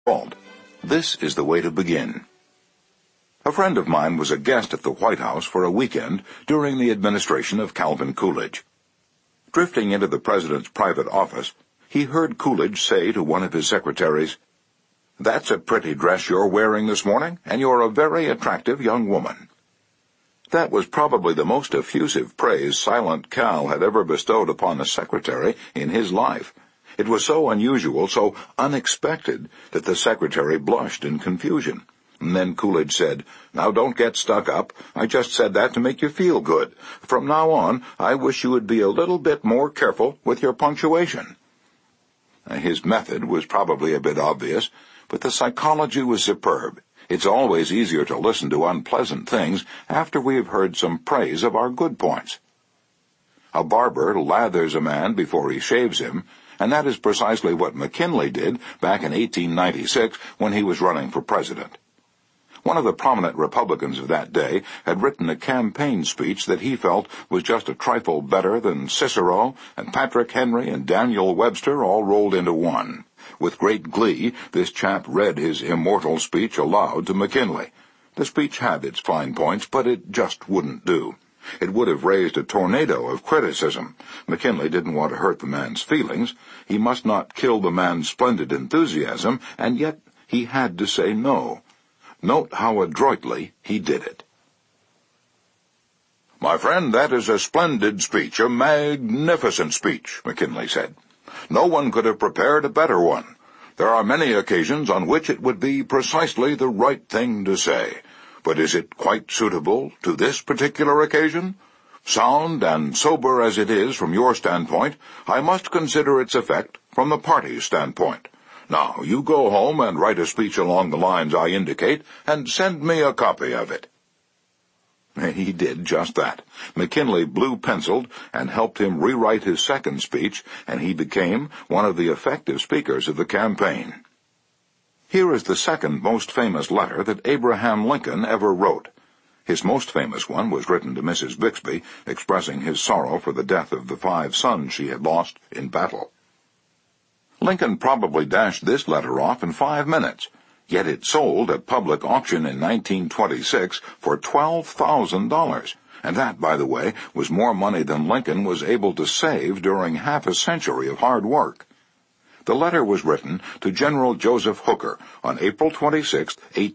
fault. This is the way to begin. A friend of mine was a guest at the White House for a weekend during the administration of Calvin Coolidge. Drifting into the president's private office, he heard Coolidge say to one of his secretaries, "That's a pretty dress you're wearing this morning, and you're a very attractive young woman." That was probably the most effusive praise Silent Cal had ever bestowed upon a secretary in his life. It was so unusual, so unexpected, that the secretary blushed in confusion. And then Coolidge said, "Now don't get stuck up. I just said that to make you feel good. From now on, I wish you would be a little bit more careful with your punctuation." His method was probably a bit obvious, but the psychology was superb. It's always easier to listen to unpleasant things after we have heard some praise of our good points. A barber lathers a man before he shaves him, and that is precisely what McKinley did back in 1896 when he was running for president. One of the prominent Republicans of that day had written a campaign speech that he felt was just a trifle better than Cicero and Patrick Henry and Daniel Webster all rolled into one. With great glee, this chap read his immortal speech aloud to McKinley. The speech had its fine points, but it just wouldn't do. It would have raised a tornado of criticism. McKinley didn't want to hurt the man's feelings. He must not kill the man's splendid enthusiasm, and yet he had to say no. Note how adroitly he did it. "My friend, that is a splendid speech, a magnificent speech," McKinley said. "No one could have prepared a better one. There are many occasions on which it would be precisely the right thing to say. But is it quite suitable to this particular occasion? Sound and sober as it is from your standpoint, I must consider its effect from the party's standpoint. Now, you go home and write a speech along the lines I indicate, and send me a copy of it." He did just that. McKinley blue-penciled and helped him rewrite his second speech, and he became one of the effective speakers of the campaign. Here is the second most famous letter that Abraham Lincoln ever wrote. His most famous one was written to Mrs. Bixby, expressing his sorrow for the death of the 5 sons she had lost in battle. Lincoln probably dashed this letter off in 5 minutes, yet it sold at public auction in 1926 for $12,000, and that, by the way, was more money than Lincoln was able to save during half a century of hard work. The letter was written to General Joseph Hooker on April 26,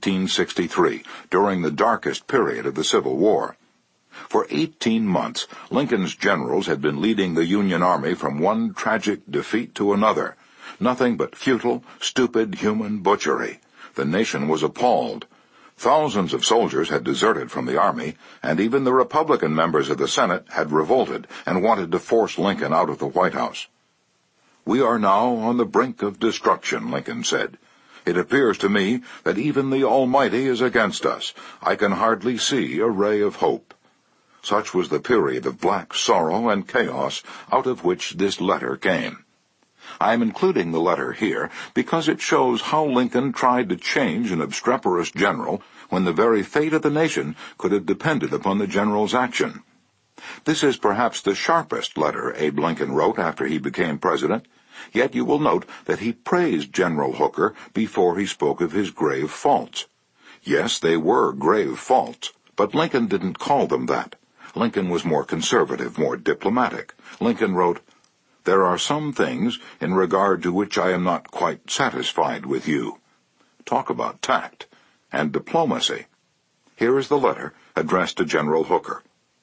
1863, during the darkest period of the Civil War. For 18 months, Lincoln's generals had been leading the Union Army from one tragic defeat to another. Nothing but futile, stupid human butchery. The nation was appalled. Thousands of soldiers had deserted from the army, and even the Republican members of the Senate had revolted and wanted to force Lincoln out of the White House. "We are now on the brink of destruction," Lincoln said. "It appears to me that even the Almighty is against us. I can hardly see a ray of hope." Such was the period of black sorrow and chaos out of which this letter came. I am including the letter here because it shows how Lincoln tried to change an obstreperous general when the very fate of the nation could have depended upon the general's action. This is perhaps the sharpest letter Abe Lincoln wrote after he became president, yet you will note that he praised General Hooker before he spoke of his grave faults. Yes, they were grave faults, but Lincoln didn't call them that. Lincoln was more conservative, more diplomatic. Lincoln wrote, "There are some things in regard to which I am not quite satisfied with you." Talk about tact and diplomacy. Here is the letter addressed to General Hooker.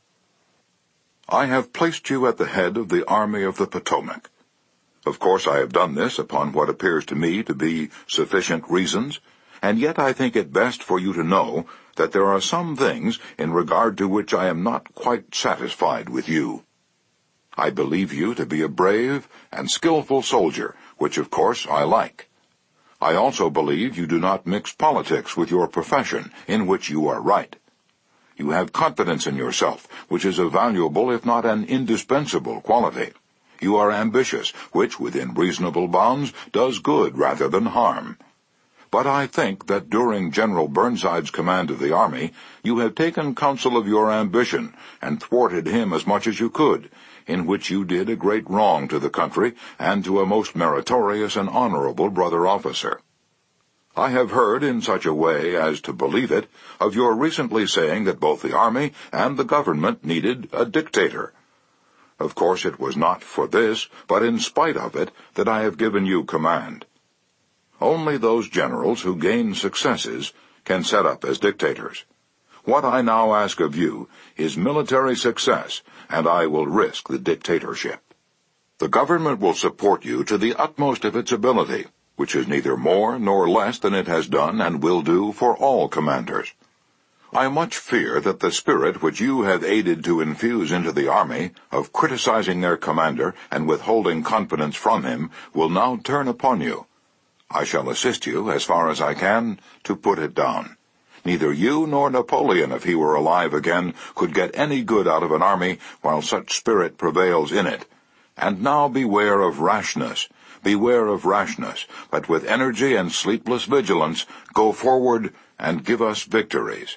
"I have placed you at the head of the Army of the Potomac. Of course I have done this upon what appears to me to be sufficient reasons, and yet I think it best for you to know that there are some things in regard to which I am not quite satisfied with you. I believe you to be a brave and skillful soldier, which of course I like. I also believe you do not mix politics with your profession, in which you are right. You have confidence in yourself, which is a valuable if not an indispensable quality. You are ambitious, which, within reasonable bounds, does good rather than harm. But I think that during General Burnside's command of the army, you have taken counsel of your ambition and thwarted him as much as you could, in which you did a great wrong to the country and to a most meritorious and honorable brother officer. I have heard in such a way as to believe it of your recently saying that both the army and the government needed a dictator. Of course it was not for this, but in spite of it, that I have given you command. Only those generals who gain successes can set up as dictators. What I now ask of you is military success, and I will risk the dictatorship. The government will support you to the utmost of its ability, which is neither more nor less than it has done and will do for all commanders. I much fear that the spirit which you have aided to infuse into the army, of criticizing their commander and withholding confidence from him, will now turn upon you. I shall assist you, as far as I can, to put it down. Neither you nor Napoleon, if he were alive again, could get any good out of an army while such spirit prevails in it. And now beware of rashness, but with energy and sleepless vigilance, go forward and give us victories.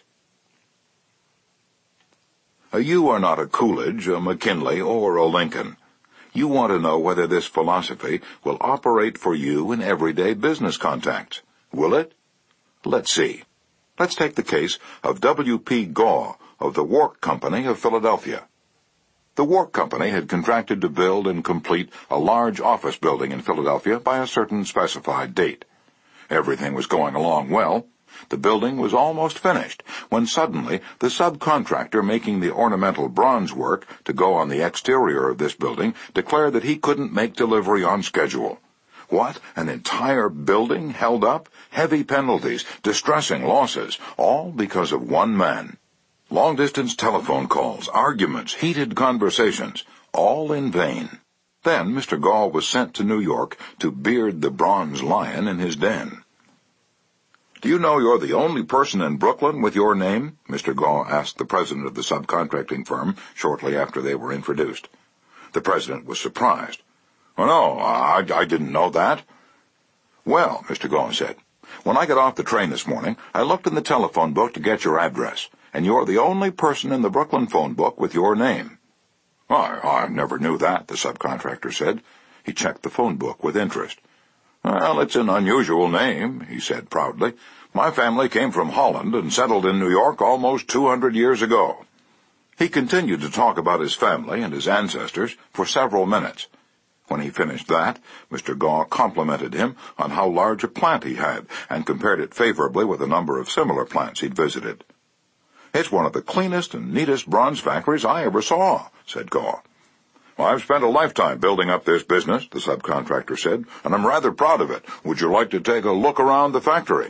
You are not a Coolidge, a McKinley, or a Lincoln. You want to know whether this philosophy will operate for you in everyday business contacts. Will it? Let's see. Let's take the case of W.P. Gaw of the Wark Company of Philadelphia. The Wark Company had contracted to build and complete a large office building in Philadelphia by a certain specified date. Everything was going along well. The building was almost finished, when suddenly the subcontractor making the ornamental bronze work to go on the exterior of this building declared that he couldn't make delivery on schedule. What? An entire building held up? Heavy penalties, distressing losses, all because of one man. Long-distance telephone calls, arguments, heated conversations, all in vain. Then Mr. Gaw was sent to New York to beard the bronze lion in his den. "Do you know you're the only person in Brooklyn with your name?" Mr. Gaw asked the president of the subcontracting firm shortly after they were introduced. The president was surprised. "Oh, no, I didn't know that." "Well," Mr. Gaw said, "when I got off the train this morning, I looked in the telephone book to get your address, and you're the only person in the Brooklyn phone book with your name." I never knew that," the subcontractor said. He checked the phone book with interest. "Well, it's an unusual name," he said proudly. "My family came from Holland and settled in New York almost 200 years ago." He continued to talk about his family and his ancestors for several minutes. When he finished that, Mr. Gaw complimented him on how large a plant he had, and compared it favorably with a number of similar plants he'd visited. "It's one of the cleanest and neatest bronze factories I ever saw," said Gaw. "Well, I've spent a lifetime building up this business," the subcontractor said, "and I'm rather proud of it. Would you like to take a look around the factory?"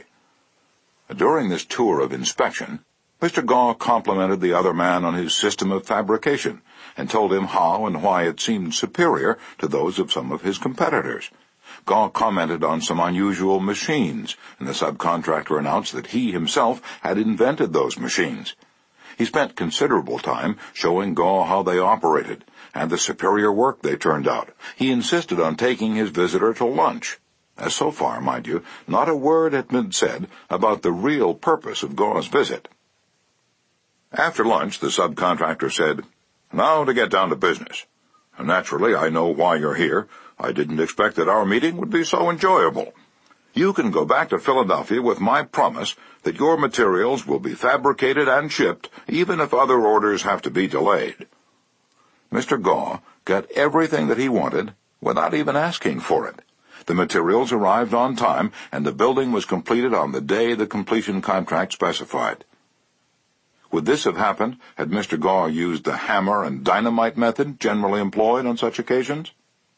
During this tour of inspection, Mr. Gaw complimented the other man on his system of fabrication, and told him how and why it seemed superior to those of some of his competitors. Gaw commented on some unusual machines, and the subcontractor announced that he himself had invented those machines. He spent considerable time showing Gaw how they operated, and the superior work they turned out. He insisted on taking his visitor to lunch. So far, mind you, not a word had been said about the real purpose of Gaw's visit. After lunch, the subcontractor said, "Now to get down to business. Naturally, I know why you're here. I didn't expect that our meeting would be so enjoyable. You can go back to Philadelphia with my promise that your materials will be fabricated and shipped, even if other orders have to be delayed." Mr. Gaw got everything that he wanted without even asking for it. The materials arrived on time, and the building was completed on the day the completion contract specified. Would this have happened had Mr. Gaw used the hammer and dynamite method generally employed on such occasions?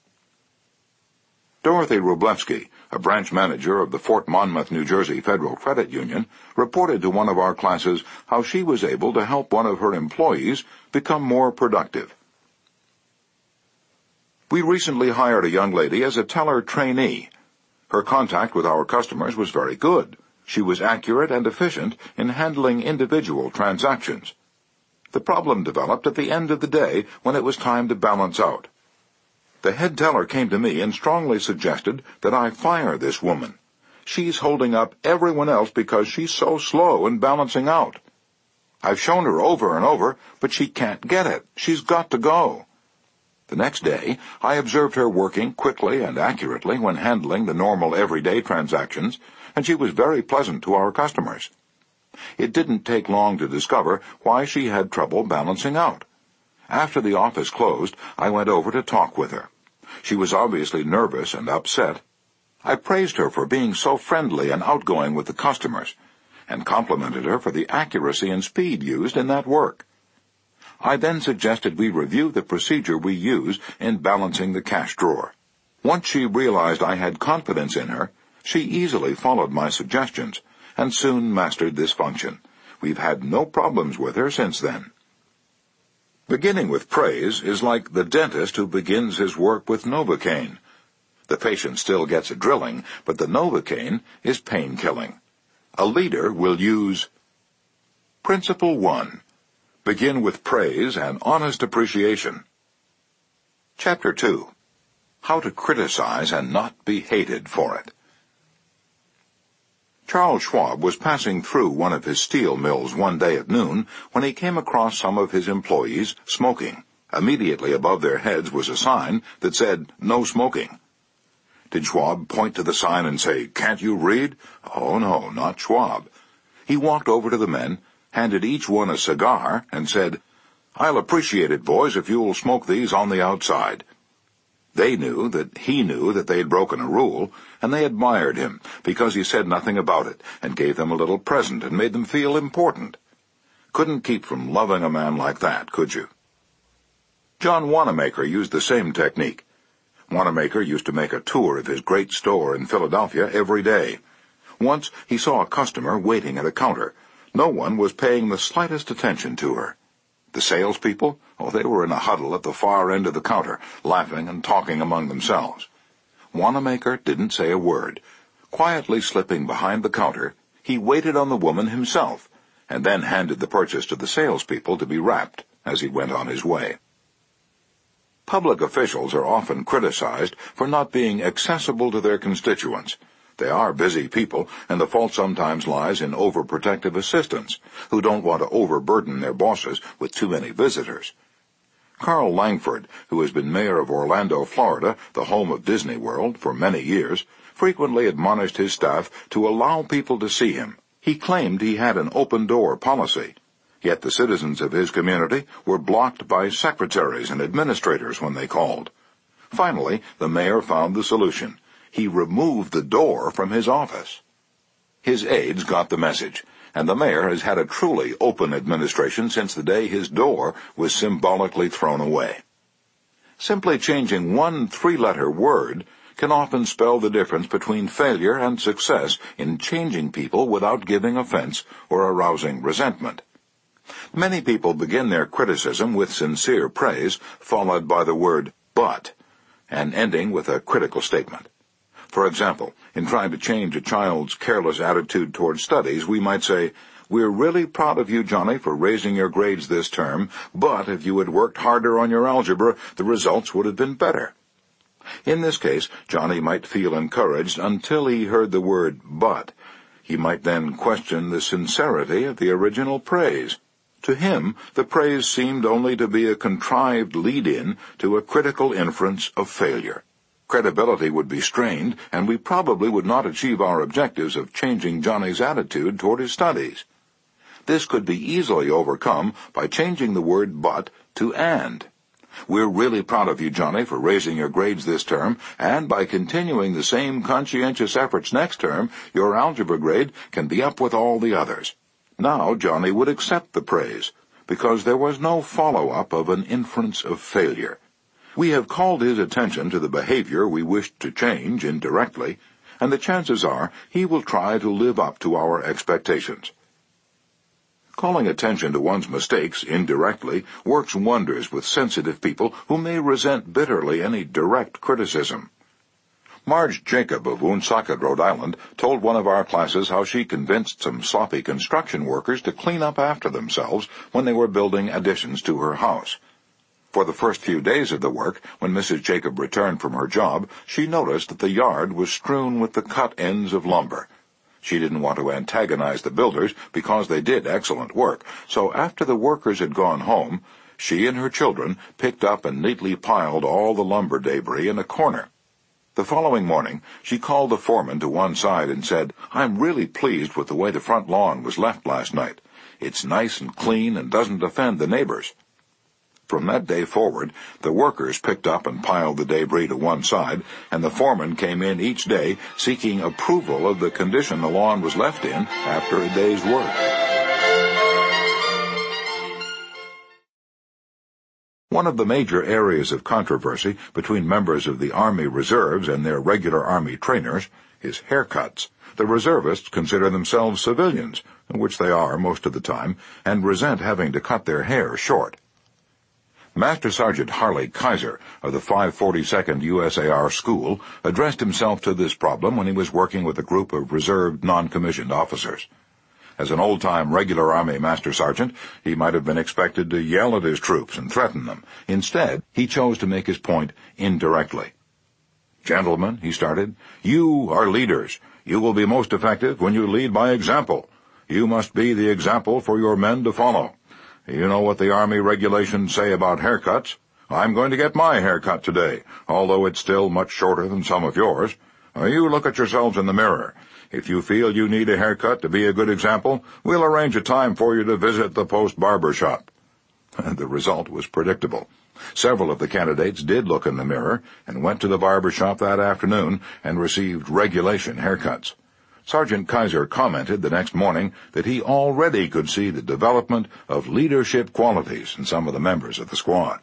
Dorothy Wroblewski, a branch manager of the Fort Monmouth, New Jersey Federal Credit Union, reported to one of our classes how she was able to help one of her employees become more productive. "We recently hired a young lady as a teller trainee. Her contact with our customers was very good. She was accurate and efficient in handling individual transactions. The problem developed at the end of the day when it was time to balance out. The head teller came to me and strongly suggested that I fire this woman. She's holding up everyone else because she's so slow in balancing out. I've shown her over and over, but she can't get it. She's got to go." The next day, I observed her working quickly and accurately when handling the normal everyday transactions, and she was very pleasant to our customers. It didn't take long to discover why she had trouble balancing out. After the office closed, I went over to talk with her. She was obviously nervous and upset. I praised her for being so friendly and outgoing with the customers, and complimented her for the accuracy and speed used in that work. I then suggested we review the procedure we use in balancing the cash drawer. Once she realized I had confidence in her, she easily followed my suggestions, and soon mastered this function. We've had no problems with her since then. Beginning with praise is like the dentist who begins his work with Novocaine. The patient still gets a drilling, but the Novocaine is pain-killing. A leader will use Principle 1. Begin with praise and honest appreciation. Chapter 2. How to criticize and not be hated for it. Charles Schwab was passing through one of his steel mills one day at noon when he came across some of his employees smoking. Immediately above their heads was a sign that said, "No smoking." Did Schwab point to the sign and say, "Can't you read?" Oh, no, not Schwab. He walked over to the men, handed each one a cigar, and said, "I'll appreciate it, boys, if you'll smoke these on the outside." They knew that he knew that they had broken a rule, and they admired him because he said nothing about it and gave them a little present and made them feel important. Couldn't keep from loving a man like that, could you? John Wanamaker used the same technique. Wanamaker used to make a tour of his great store in Philadelphia every day. Once he saw a customer waiting at a counter. No one was paying the slightest attention to her. The salespeople, they were in a huddle at the far end of the counter, laughing and talking among themselves. Wanamaker didn't say a word. Quietly slipping behind the counter, he waited on the woman himself, and then handed the purchase to the salespeople to be wrapped as he went on his way. Public officials are often criticized for not being accessible to their constituents. They are busy people, and the fault sometimes lies in overprotective assistants, who don't want to overburden their bosses with too many visitors. Carl Langford, who has been mayor of Orlando, Florida, the home of Disney World, for many years, frequently admonished his staff to allow people to see him. He claimed he had an open-door policy. Yet the citizens of his community were blocked by secretaries and administrators when they called. Finally, the mayor found the solution. He removed the door from his office. His aides got the message, and the mayor has had a truly open administration since the day his door was symbolically thrown away. Simply changing one three-letter word can often spell the difference between failure and success in changing people without giving offense or arousing resentment. Many people begin their criticism with sincere praise, followed by the word "but," and ending with a critical statement. For example, in trying to change a child's careless attitude toward studies, we might say, "We're really proud of you, Johnny, for raising your grades this term, but if you had worked harder on your algebra, the results would have been better." In this case, Johnny might feel encouraged until he heard the word "but." He might then question the sincerity of the original praise. To him, the praise seemed only to be a contrived lead-in to a critical inference of failure. Credibility would be strained, and we probably would not achieve our objectives of changing Johnny's attitude toward his studies. This could be easily overcome by changing the word "but" to "and." "We're really proud of you, Johnny, for raising your grades this term, and by continuing the same conscientious efforts next term, your algebra grade can be up with all the others." Now Johnny would accept the praise, because there was no follow-up of an inference of failure. We have called his attention to the behavior we wished to change indirectly, and the chances are he will try to live up to our expectations. Calling attention to one's mistakes indirectly works wonders with sensitive people who may resent bitterly any direct criticism. Marge Jacob of Woonsocket, Rhode Island, told one of our classes how she convinced some sloppy construction workers to clean up after themselves when they were building additions to her house. For the first few days of the work, when Mrs. Jacob returned from her job, she noticed that the yard was strewn with the cut ends of lumber. She didn't want to antagonize the builders because they did excellent work, so after the workers had gone home, she and her children picked up and neatly piled all the lumber debris in a corner. The following morning, she called the foreman to one side and said, "I'm really pleased with the way the front lawn was left last night. It's nice and clean and doesn't offend the neighbors." From that day forward, the workers picked up and piled the debris to one side, and the foreman came in each day seeking approval of the condition the lawn was left in after a day's work. One of the major areas of controversy between members of the Army Reserves and their regular Army trainers is haircuts. The reservists consider themselves civilians, which they are most of the time, and resent having to cut their hair short. Master Sergeant Harley Kaiser of the 542nd USAR School addressed himself to this problem when he was working with a group of reserved non-commissioned officers. As an old-time regular Army Master Sergeant, he might have been expected to yell at his troops and threaten them. Instead, he chose to make his point indirectly. "Gentlemen," he started, "you are leaders. You will be most effective when you lead by example. You must be the example for your men to follow. You know what the Army regulations say about haircuts. I'm going to get my haircut today, although it's still much shorter than some of yours. You look at yourselves in the mirror. If you feel you need a haircut to be a good example, we'll arrange a time for you to visit the post barber shop." The result was predictable. Several of the candidates did look in the mirror and went to the barber shop that afternoon and received regulation haircuts. Sergeant Kaiser commented the next morning that he already could see the development of leadership qualities in some of the members of the squad.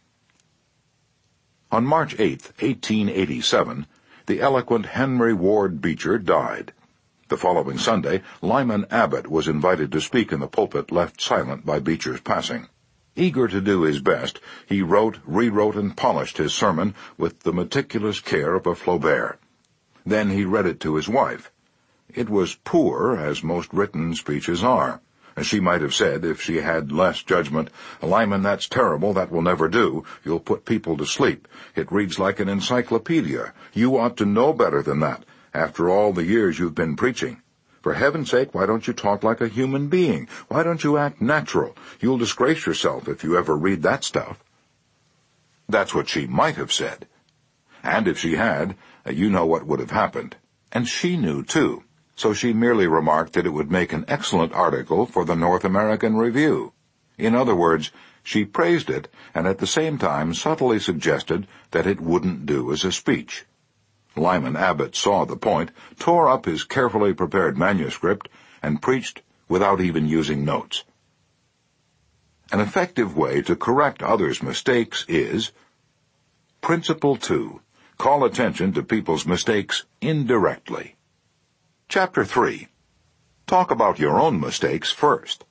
On March 8, 1887, the eloquent Henry Ward Beecher died. The following Sunday, Lyman Abbott was invited to speak in the pulpit left silent by Beecher's passing. Eager to do his best, he wrote, rewrote, and polished his sermon with the meticulous care of a Flaubert. Then he read it to his wife. It was poor, as most written speeches are. She might have said, if she had less judgment, "Lyman, that's terrible, that will never do. You'll put people to sleep. It reads like an encyclopedia. You ought to know better than that, after all the years you've been preaching. For heaven's sake, why don't you talk like a human being? Why don't you act natural? You'll disgrace yourself if you ever read that stuff." That's what she might have said. And if she had, you know what would have happened. And she knew, too. So she merely remarked that it would make an excellent article for the North American Review. In other words, she praised it and at the same time subtly suggested that it wouldn't do as a speech. Lyman Abbott saw the point, tore up his carefully prepared manuscript, and preached without even using notes. An effective way to correct others' mistakes is Principle 2. Call attention to people's mistakes indirectly. Chapter 3. Talk about your own mistakes first.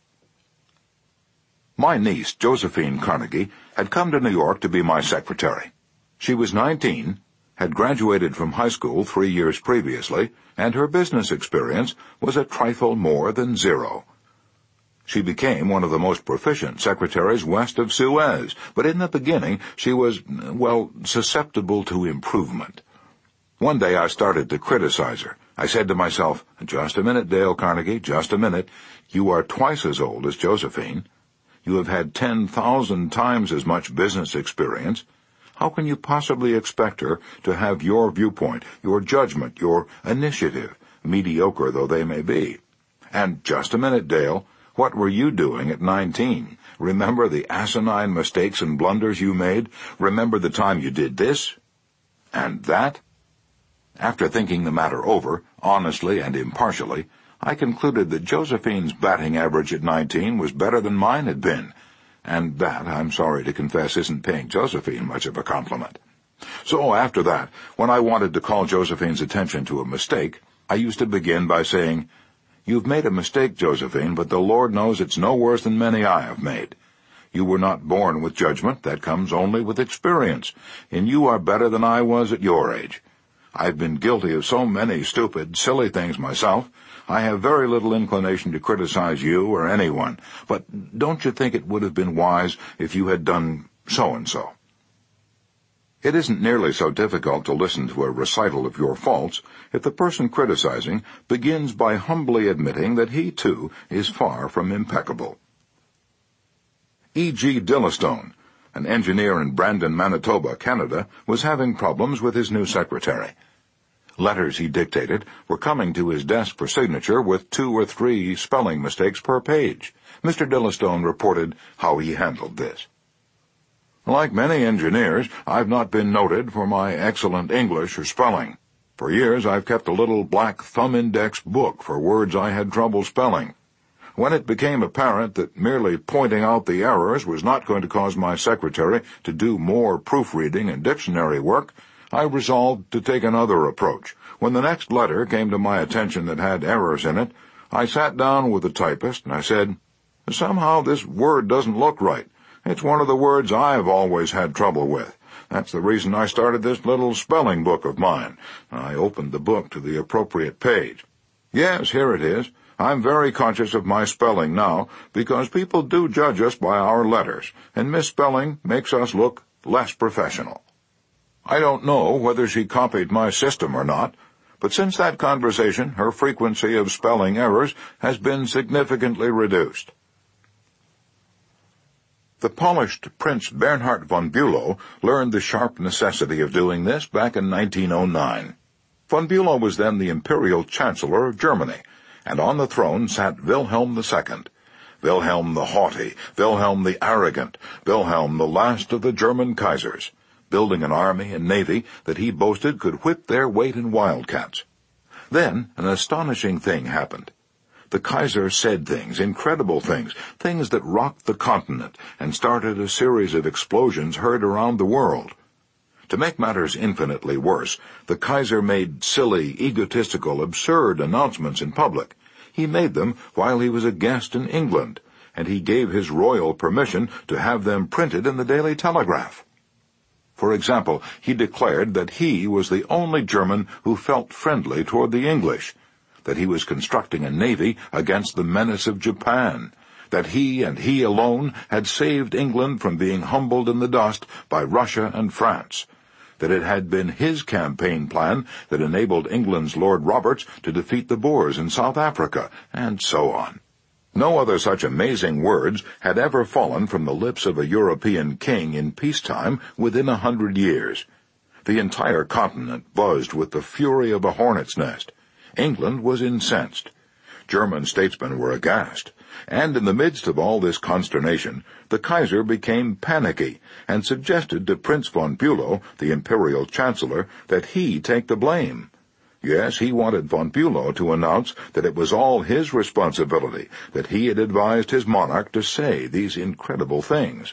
My niece, Josephine Carnegie, had come to New York to be my secretary. She was 19, had graduated from high school 3 years previously, and her business experience was a trifle more than zero. She became one of the most proficient secretaries west of Suez, but in the beginning she was, susceptible to improvement. One day I started to criticize her. I said to myself, "Just a minute, Dale Carnegie, just a minute. You are twice as old as Josephine. You have had 10,000 times as much business experience. How can you possibly expect her to have your viewpoint, your judgment, your initiative, mediocre though they may be? And just a minute, Dale, what were you doing at 19? Remember the asinine mistakes and blunders you made? Remember the time you did this and that?" After thinking the matter over, honestly and impartially, I concluded that Josephine's batting average at 19 was better than mine had been, and that, I'm sorry to confess, isn't paying Josephine much of a compliment. So after that, when I wanted to call Josephine's attention to a mistake, I used to begin by saying, "You've made a mistake, Josephine, but the Lord knows it's no worse than many I have made. You were not born with judgment, that comes only with experience, and you are better than I was at your age. I've been guilty of so many stupid, silly things myself. I have very little inclination to criticize you or anyone, but don't you think it would have been wise if you had done so-and-so?" It isn't nearly so difficult to listen to a recital of your faults if the person criticizing begins by humbly admitting that he, too, is far from impeccable. E. G. Dillistone, an engineer in Brandon, Manitoba, Canada, was having problems with his new secretary. Letters he dictated were coming to his desk for signature with 2 or 3 spelling mistakes per page. Mr. Dillistone reported how he handled this. Like many engineers, I've not been noted for my excellent English or spelling. For years I've kept a little black thumb-index book for words I had trouble spelling. When it became apparent that merely pointing out the errors was not going to cause my secretary to do more proofreading and dictionary work, I resolved to take another approach. When the next letter came to my attention that had errors in it, I sat down with the typist and I said, "Somehow this word doesn't look right. It's one of the words I've always had trouble with. That's the reason I started this little spelling book of mine." I opened the book to the appropriate page. "Yes, here it is. I'm very conscious of my spelling now, because people do judge us by our letters, and misspelling makes us look less professional." I don't know whether she copied my system or not, but since that conversation, her frequency of spelling errors has been significantly reduced. The polished Prince Bernhard von Bülow learned the sharp necessity of doing this back in 1909. Von Bülow was then the Imperial Chancellor of Germany, and on the throne sat Wilhelm II. Wilhelm the Haughty, Wilhelm the Arrogant, Wilhelm the last of the German Kaisers, building an army and navy that he boasted could whip their weight in wildcats. Then an astonishing thing happened. The Kaiser said things, incredible things, things that rocked the continent and started a series of explosions heard around the world. To make matters infinitely worse, the Kaiser made silly, egotistical, absurd announcements in public. He made them while he was a guest in England, and he gave his royal permission to have them printed in the Daily Telegraph. For example, he declared that he was the only German who felt friendly toward the English, that he was constructing a navy against the menace of Japan, that he and he alone had saved England from being humbled in the dust by Russia and France, that it had been his campaign plan that enabled England's Lord Roberts to defeat the Boers in South Africa, and so on. No other such amazing words had ever fallen from the lips of a European king in peacetime within 100 years. The entire continent buzzed with the fury of a hornet's nest. England was incensed. German statesmen were aghast. And in the midst of all this consternation, the Kaiser became panicky and suggested to Prince von Bülow, the Imperial Chancellor, that he take the blame. Yes, he wanted von Bülow to announce that it was all his responsibility, that he had advised his monarch to say these incredible things.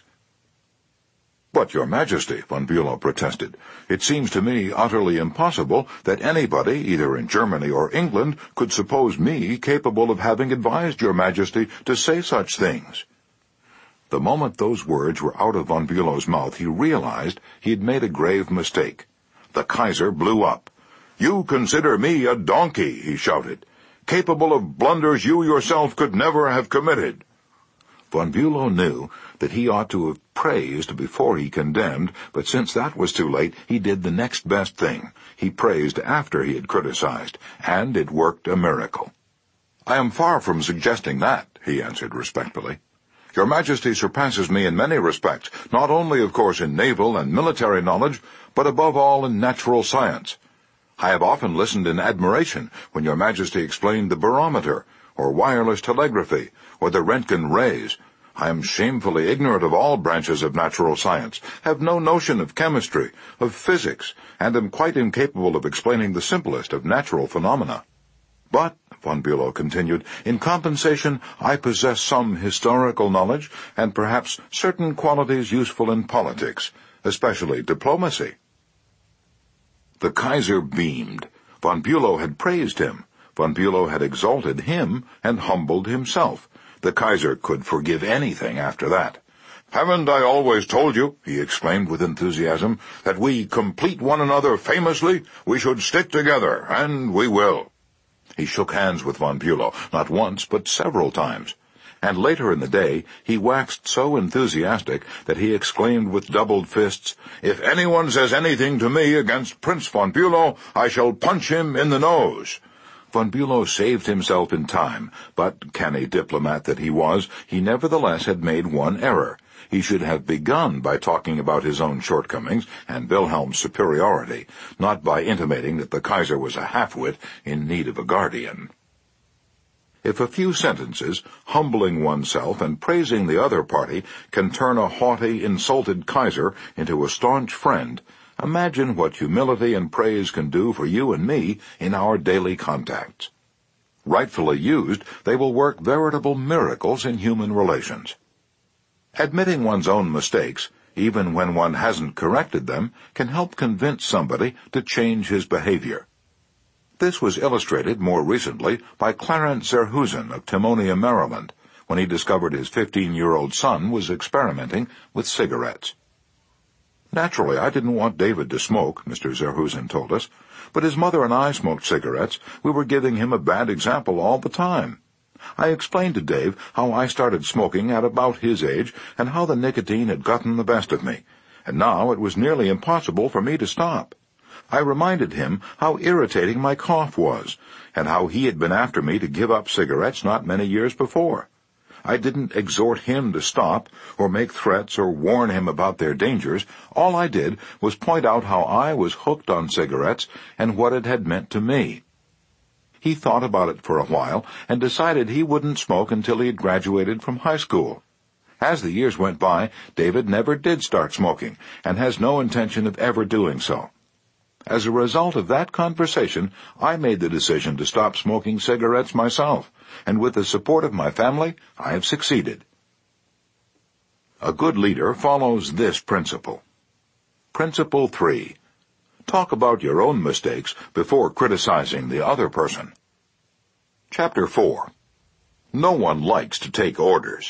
"But, Your Majesty," von Bülow protested, "it seems to me utterly impossible that anybody, either in Germany or England, could suppose me capable of having advised Your Majesty to say such things." The moment those words were out of von Bülow's mouth, he realized he had made a grave mistake. The Kaiser blew up. "You consider me a donkey," he shouted, "capable of blunders you yourself could never have committed." Von Bülow knew that he ought to have praised before he condemned, but since that was too late, he did the next best thing. He praised after he had criticized, and it worked a miracle. "I am far from suggesting that," he answered respectfully. "Your Majesty surpasses me in many respects, not only, of course, in naval and military knowledge, but above all in natural science. I have often listened in admiration when Your Majesty explained the barometer, or wireless telegraphy, or the Röntgen rays. I am shamefully ignorant of all branches of natural science, have no notion of chemistry, of physics, and am quite incapable of explaining the simplest of natural phenomena. But," von Bülow continued, "in compensation I possess some historical knowledge, and perhaps certain qualities useful in politics, especially diplomacy." The Kaiser beamed. Von Bülow had praised him. Von Bülow had exalted him and humbled himself. The Kaiser could forgive anything after that. "Haven't I always told you," he exclaimed with enthusiasm, "that we complete one another famously? We should stick together, and we will." He shook hands with von Bülow, not once but several times. And later in the day he waxed so enthusiastic that he exclaimed with doubled fists, "If anyone says anything to me against Prince von Bülow, I shall punch him in the nose." Von Bülow saved himself in time, but, canny diplomat that he was, he nevertheless had made one error. He should have begun by talking about his own shortcomings and Wilhelm's superiority, not by intimating that the Kaiser was a half-wit in need of a guardian. If a few sentences, humbling oneself and praising the other party, can turn a haughty, insulted Kaiser into a staunch friend, imagine what humility and praise can do for you and me in our daily contacts. Rightfully used, they will work veritable miracles in human relations. Admitting one's own mistakes, even when one hasn't corrected them, can help convince somebody to change his behavior. This was illustrated more recently by Clarence Zerhusen of Timonia, Maryland, when he discovered his 15-year-old son was experimenting with cigarettes. Naturally, I didn't want David to smoke, Mr. Zerhusen told us, but his mother and I smoked cigarettes. We were giving him a bad example all the time. I explained to Dave how I started smoking at about his age and how the nicotine had gotten the best of me, and now it was nearly impossible for me to stop. I reminded him how irritating my cough was, and how he had been after me to give up cigarettes not many years before. I didn't exhort him to stop, or make threats, or warn him about their dangers. All I did was point out how I was hooked on cigarettes and what it had meant to me. He thought about it for a while and decided he wouldn't smoke until he had graduated from high school. As the years went by, David never did start smoking, and has no intention of ever doing so. As a result of that conversation, I made the decision to stop smoking cigarettes myself, and with the support of my family, I have succeeded. A good leader follows this principle. Principle 3. Talk about your own mistakes before criticizing the other person. Chapter 4. No one likes to take orders.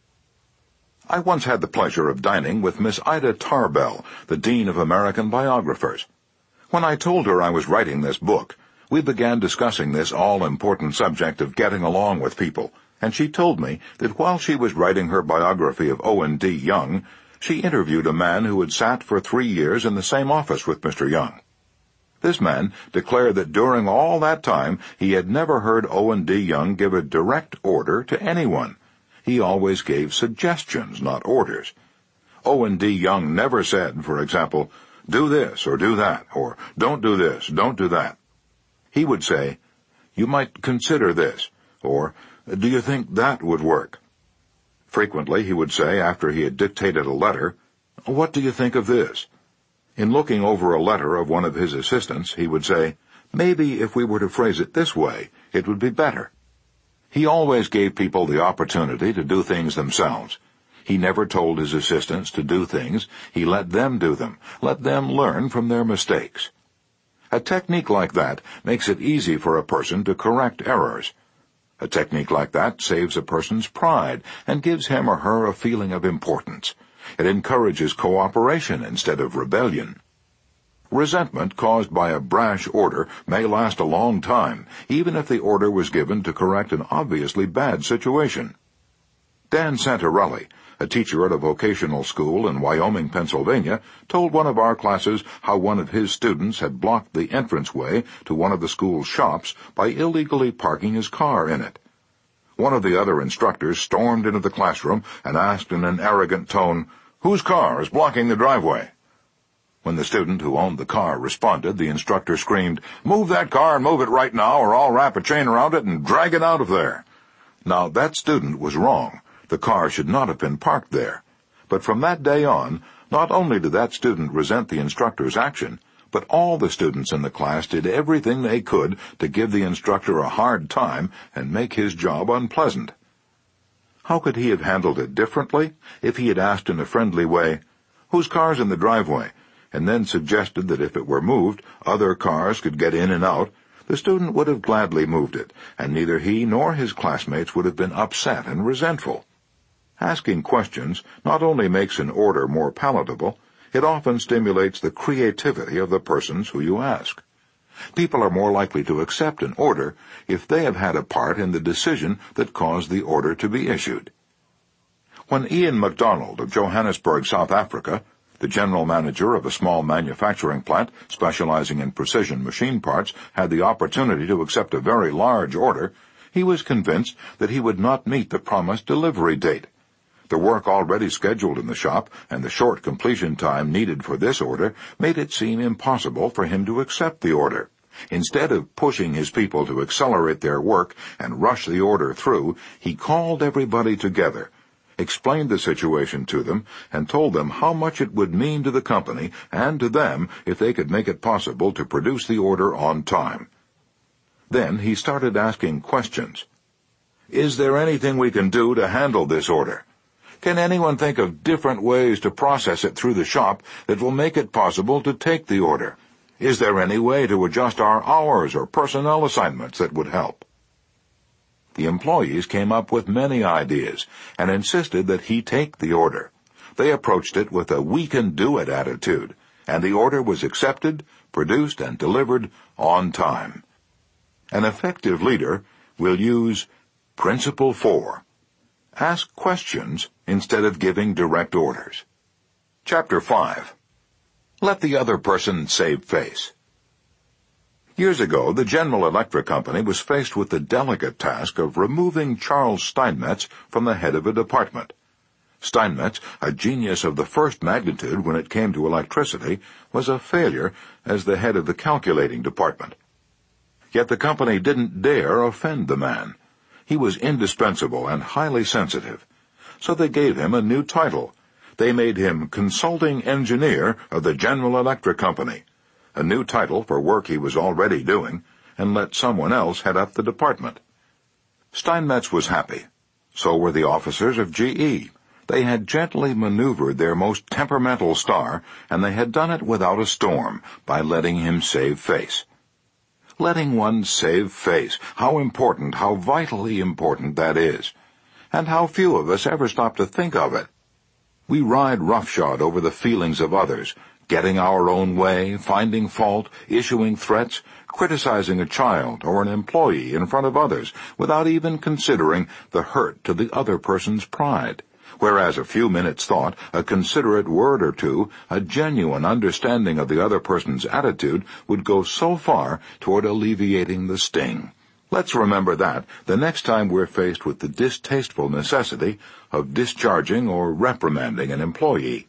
I once had the pleasure of dining with Miss Ida Tarbell, the Dean of American Biographers. When I told her I was writing this book, we began discussing this all-important subject of getting along with people, and she told me that while she was writing her biography of Owen D. Young, she interviewed a man who had sat for 3 years in the same office with Mr. Young. This man declared that during all that time he had never heard Owen D. Young give a direct order to anyone. He always gave suggestions, not orders. Owen D. Young never said, for example, "Do this or do that," or "Don't do this, don't do that." He would say, "You might consider this," or "Do you think that would work?" Frequently he would say, after he had dictated a letter, "What do you think of this?" In looking over a letter of one of his assistants, he would say, "Maybe if we were to phrase it this way, it would be better." He always gave people the opportunity to do things themselves. He never told his assistants to do things. He let them do them, let them learn from their mistakes. A technique like that makes it easy for a person to correct errors. A technique like that saves a person's pride and gives him or her a feeling of importance. It encourages cooperation instead of rebellion. Resentment caused by a brash order may last a long time, even if the order was given to correct an obviously bad situation. Dan Santarelli, a teacher at a vocational school in Wyoming, Pennsylvania, told one of our classes how one of his students had blocked the entranceway to one of the school's shops by illegally parking his car in it. One of the other instructors stormed into the classroom and asked in an arrogant tone, "Whose car is blocking the driveway?" When the student who owned the car responded, the instructor screamed, "Move that car and move it right now, or I'll wrap a chain around it and drag it out of there." Now, that student was wrong. The car should not have been parked there. But from that day on, not only did that student resent the instructor's action, but all the students in the class did everything they could to give the instructor a hard time and make his job unpleasant. How could he have handled it differently if he had asked in a friendly way, "Whose car's in the driveway?" and then suggested that if it were moved, other cars could get in and out? The student would have gladly moved it, and neither he nor his classmates would have been upset and resentful. Asking questions not only makes an order more palatable, it often stimulates the creativity of the persons who you ask. People are more likely to accept an order if they have had a part in the decision that caused the order to be issued. When Ian MacDonald of Johannesburg, South Africa, the general manager of a small manufacturing plant specializing in precision machine parts, had the opportunity to accept a very large order, he was convinced that he would not meet the promised delivery date. The work already scheduled in the shop and the short completion time needed for this order made it seem impossible for him to accept the order. Instead of pushing his people to accelerate their work and rush the order through, he called everybody together, explained the situation to them, and told them how much it would mean to the company and to them if they could make it possible to produce the order on time. Then he started asking questions. Is there anything we can do to handle this order? Can anyone think of different ways to process it through the shop that will make it possible to take the order? Is there any way to adjust our hours or personnel assignments that would help? The employees came up with many ideas and insisted that he take the order. They approached it with a we can do it attitude, and the order was accepted, produced, and delivered on time. An effective leader will use Principle 4. Ask questions instead of giving direct orders. Chapter 5. Let the other person save face. Years ago, the General Electric Company was faced with the delicate task of removing Charles Steinmetz from the head of a department. Steinmetz, a genius of the first magnitude when it came to electricity, was a failure as the head of the calculating department. Yet the company didn't dare offend the man. He was indispensable and highly sensitive. So they gave him a new title. They made him Consulting Engineer of the General Electric Company, a new title for work he was already doing, and let someone else head up the department. Steinmetz was happy. So were the officers of GE. They had gently maneuvered their most temperamental star, and they had done it without a storm, by letting him save face. Letting one save face, how important, how vitally important that is. And how few of us ever stop to think of it. We ride roughshod over the feelings of others, getting our own way, finding fault, issuing threats, criticizing a child or an employee in front of others, without even considering the hurt to the other person's pride. Whereas a few minutes' thought, a considerate word or two, a genuine understanding of the other person's attitude would go so far toward alleviating the sting. Let's remember that the next time we're faced with the distasteful necessity of discharging or reprimanding an employee.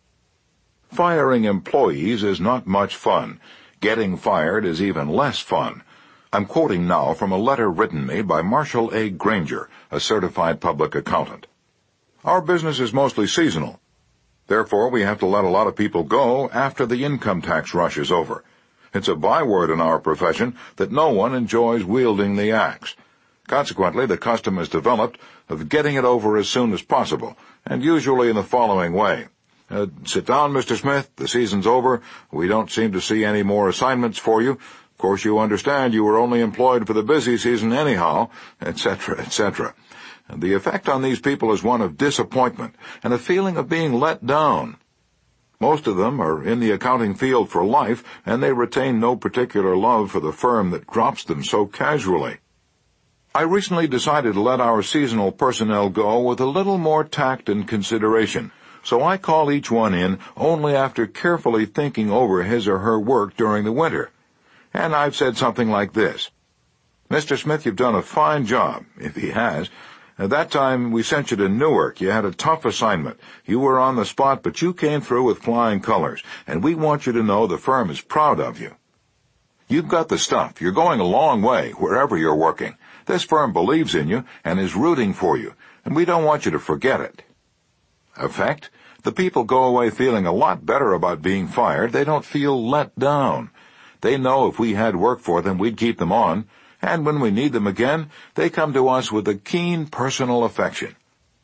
Firing employees is not much fun. Getting fired is even less fun. I'm quoting now from a letter written me by Marshall A. Granger, a certified public accountant. Our business is mostly seasonal. Therefore, we have to let a lot of people go after the income tax rush is over. It's a byword in our profession that no one enjoys wielding the axe. Consequently, the custom is developed of getting it over as soon as possible, and usually in the following way. Sit down, Mr. Smith. The season's over. We don't seem to see any more assignments for you. Of course, you understand you were only employed for the busy season anyhow, etc., etc. The effect on these people is one of disappointment and a feeling of being let down. Most of them are in the accounting field for life, and they retain no particular love for the firm that drops them so casually. I recently decided to let our seasonal personnel go with a little more tact and consideration, so I call each one in only after carefully thinking over his or her work during the winter. And I've said something like this. Mr. Smith, you've done a fine job, if he has. At that time we sent you to Newark. You had a tough assignment. You were on the spot, but you came through with flying colors, and we want you to know the firm is proud of you. You've got the stuff. You're going a long way, wherever you're working. This firm believes in you and is rooting for you, and we don't want you to forget it. Effect? The people go away feeling a lot better about being fired. They don't feel let down. They know if we had work for them, we'd keep them on. And when we need them again, they come to us with a keen personal affection.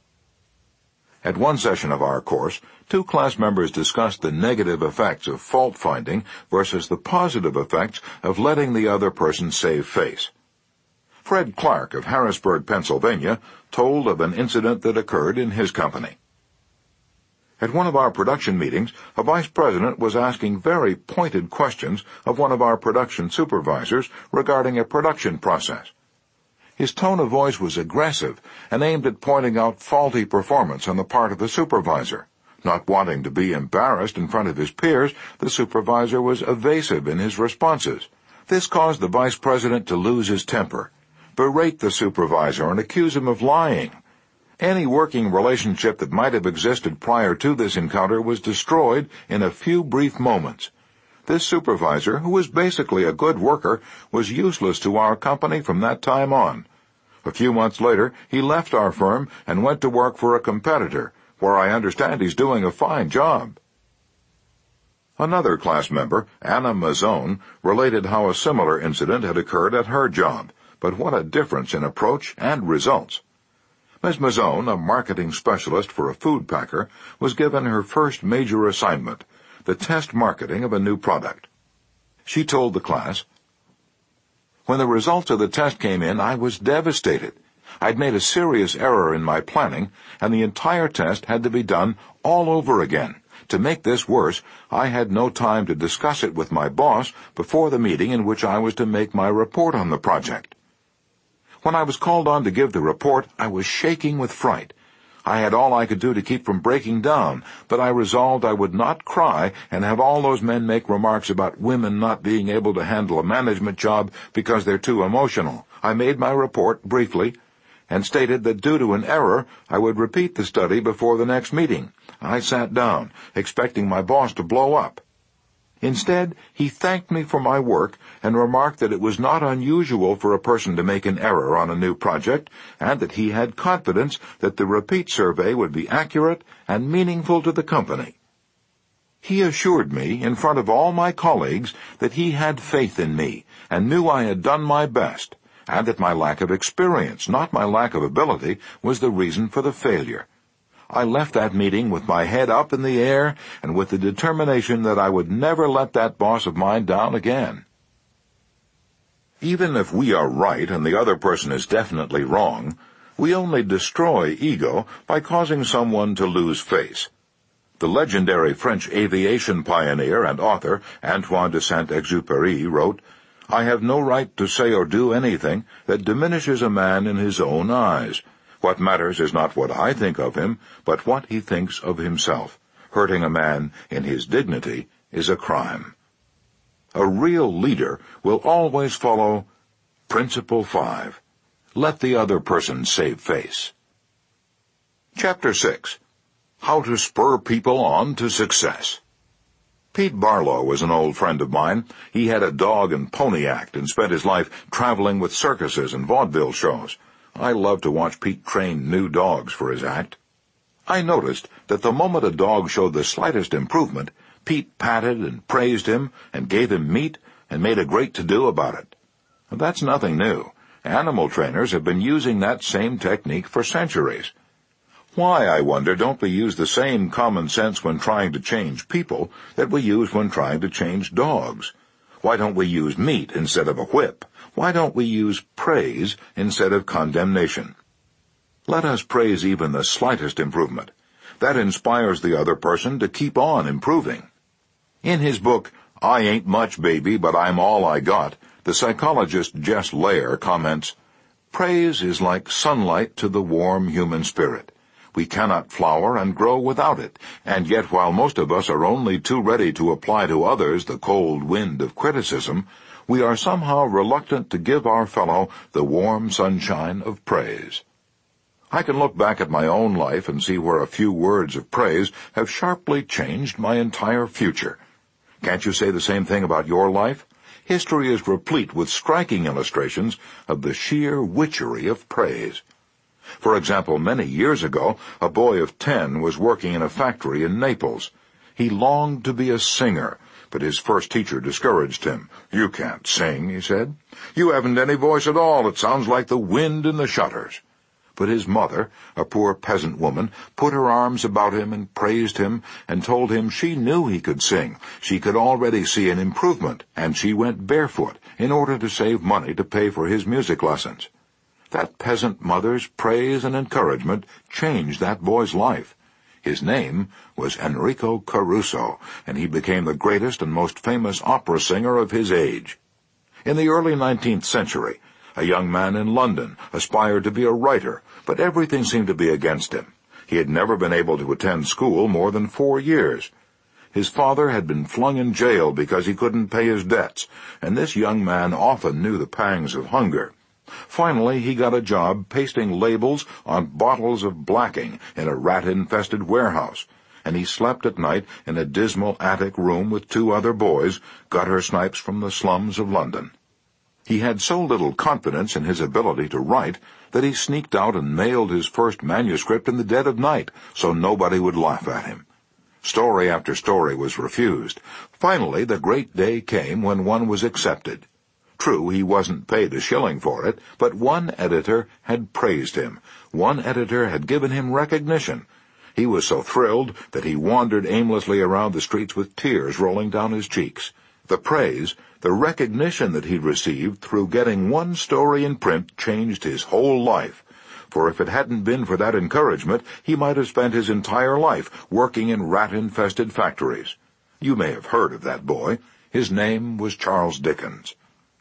At one session of our course, 2 class members discussed the negative effects of fault-finding versus the positive effects of letting the other person save face. Fred Clark of Harrisburg, Pennsylvania, told of an incident that occurred in his company. At one of our production meetings, a vice president was asking very pointed questions of one of our production supervisors regarding a production process. His tone of voice was aggressive and aimed at pointing out faulty performance on the part of the supervisor. Not wanting to be embarrassed in front of his peers, the supervisor was evasive in his responses. This caused the vice president to lose his temper, berate the supervisor, and accuse him of lying. Any working relationship that might have existed prior to this encounter was destroyed in a few brief moments. This supervisor, who was basically a good worker, was useless to our company from that time on. A few months later, he left our firm and went to work for a competitor, where I understand he's doing a fine job. Another class member, Anna Mazzone, related how a similar incident had occurred at her job, but what a difference in approach and results. Ms. Mazzone, a marketing specialist for a food packer, was given her first major assignment, the test marketing of a new product. She told the class, "When the results of the test came in, I was devastated. I'd made a serious error in my planning, and the entire test had to be done all over again. To make this worse, I had no time to discuss it with my boss before the meeting in which I was to make my report on the project. When I was called on to give the report, I was shaking with fright. I had all I could do to keep from breaking down, but I resolved I would not cry and have all those men make remarks about women not being able to handle a management job because they're too emotional. I made my report briefly and stated that due to an error, I would repeat the study before the next meeting. I sat down, expecting my boss to blow up. Instead, he thanked me for my work and remarked that it was not unusual for a person to make an error on a new project, and that he had confidence that the repeat survey would be accurate and meaningful to the company. He assured me, in front of all my colleagues, that he had faith in me and knew I had done my best, and that my lack of experience, not my lack of ability, was the reason for the failure. I left that meeting with my head up in the air and with the determination that I would never let that boss of mine down again." Even if we are right and the other person is definitely wrong, we only destroy ego by causing someone to lose face. The legendary French aviation pioneer and author Antoine de Saint-Exupéry wrote, "I have no right to say or do anything that diminishes a man in his own eyes. What matters is not what I think of him, but what he thinks of himself. Hurting a man in his dignity is a crime." A real leader will always follow Principle 5. Let the other person save face. Chapter 6. How to Spur People On to Success. Pete Barlow was an old friend of mine. He had a dog and pony act and spent his life traveling with circuses and vaudeville shows. I loved to watch Pete train new dogs for his act. I noticed that the moment a dog showed the slightest improvement, Pete patted and praised him and gave him meat and made a great to-do about it. That's nothing new. Animal trainers have been using that same technique for centuries. Why, I wonder, don't we use the same common sense when trying to change people that we use when trying to change dogs? Why don't we use meat instead of a whip? Why don't we use praise instead of condemnation? Let us praise even the slightest improvement. That inspires the other person to keep on improving. In his book, I Ain't Much, Baby, But I'm All I Got, the psychologist Jess Lair comments, "Praise is like sunlight to the warm human spirit. We cannot flower and grow without it, and yet while most of us are only too ready to apply to others the cold wind of criticism, we are somehow reluctant to give our fellow the warm sunshine of praise." I can look back at my own life and see where a few words of praise have sharply changed my entire future. Can't you say the same thing about your life? History is replete with striking illustrations of the sheer witchery of praise. For example, many years ago, a boy of 10 was working in a factory in Naples. He longed to be a singer, but his first teacher discouraged him. "You can't sing," he said. "You haven't any voice at all. It sounds like the wind in the shutters." But his mother, a poor peasant woman, put her arms about him and praised him and told him she knew he could sing. She could already see an improvement, and she went barefoot in order to save money to pay for his music lessons. That peasant mother's praise and encouragement changed that boy's life. His name was Enrico Caruso, and he became the greatest and most famous opera singer of his age. In the early 19th century, a young man in London aspired to be a writer, but everything seemed to be against him. He had never been able to attend school more than 4 years. His father had been flung in jail because he couldn't pay his debts, and this young man often knew the pangs of hunger. Finally, he got a job pasting labels on bottles of blacking in a rat-infested warehouse, and he slept at night in a dismal attic room with 2 other boys, gutter snipes from the slums of London. He had so little confidence in his ability to write that he sneaked out and mailed his first manuscript in the dead of night so nobody would laugh at him. Story after story was refused. Finally, the great day came when one was accepted. True, he wasn't paid a shilling for it, but one editor had praised him. One editor had given him recognition. He was so thrilled that he wandered aimlessly around the streets with tears rolling down his cheeks. The praise, the recognition that he'd received through getting one story in print changed his whole life. For if it hadn't been for that encouragement, he might have spent his entire life working in rat-infested factories. You may have heard of that boy. His name was Charles Dickens.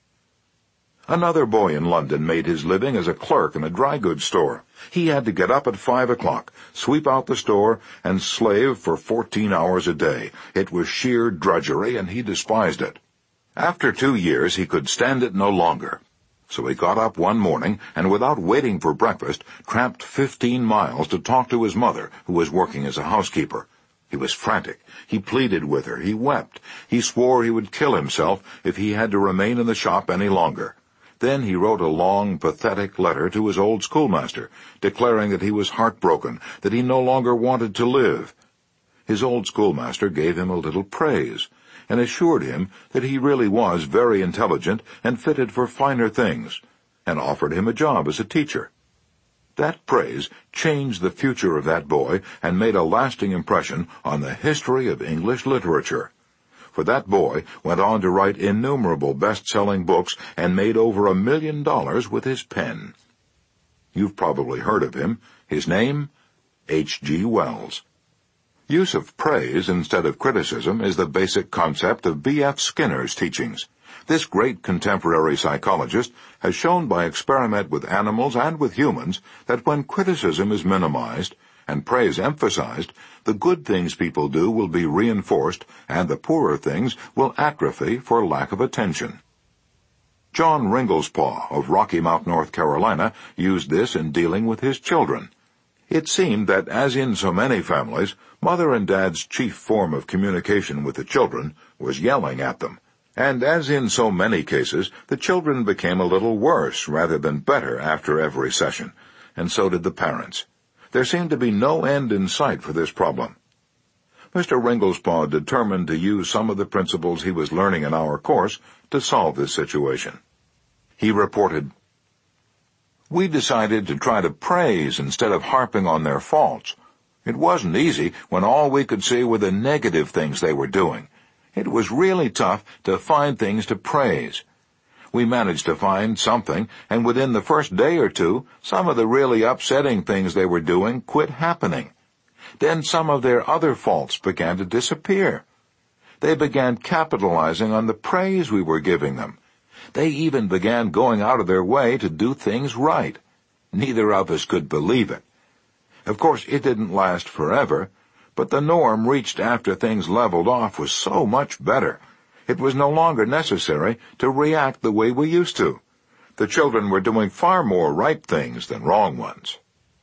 Another boy in London made his living as a clerk in a dry goods store. He had to get up at 5 o'clock, sweep out the store, and slave for 14 hours a day. It was sheer drudgery, and he despised it. After 2 years, he could stand it no longer. So he got up one morning, and without waiting for breakfast, tramped 15 miles to talk to his mother, who was working as a housekeeper. He was frantic. He pleaded with her. He wept. He swore he would kill himself if he had to remain in the shop any longer. Then he wrote a long, pathetic letter to his old schoolmaster, declaring that he was heartbroken, that he no longer wanted to live. His old schoolmaster gave him a little praise, and assured him that he really was very intelligent and fitted for finer things, and offered him a job as a teacher. That praise changed the future of that boy and made a lasting impression on the history of English literature. For that boy went on to write innumerable best-selling books and made over $1 million with his pen. You've probably heard of him. His name? H.G. Wells. Use of praise instead of criticism is the basic concept of B.F. Skinner's teachings. This great contemporary psychologist has shown by experiment with animals and with humans that when criticism is minimized and praise emphasized, the good things people do will be reinforced and the poorer things will atrophy for lack of attention. John Ringlespaw of Rocky Mount, North Carolina, used this in dealing with his children. It seemed that, as in so many families, Mother and Dad's chief form of communication with the children was yelling at them. And as in so many cases, the children became a little worse rather than better after every session, and so did the parents. There seemed to be no end in sight for this problem. Mr. Ringlespaw determined to use some of the principles he was learning in our course to solve this situation. He reported, "We decided to try to praise instead of harping on their faults. It wasn't easy when all we could see were the negative things they were doing. It was really tough to find things to praise. We managed to find something, and within the first day or two, some of the really upsetting things they were doing quit happening. Then some of their other faults began to disappear. They began capitalizing on the praise we were giving them. They even began going out of their way to do things right. Neither of us could believe it. Of course, it didn't last forever, but the norm reached after things leveled off was so much better. It was no longer necessary to react the way we used to. The children were doing far more right things than wrong ones."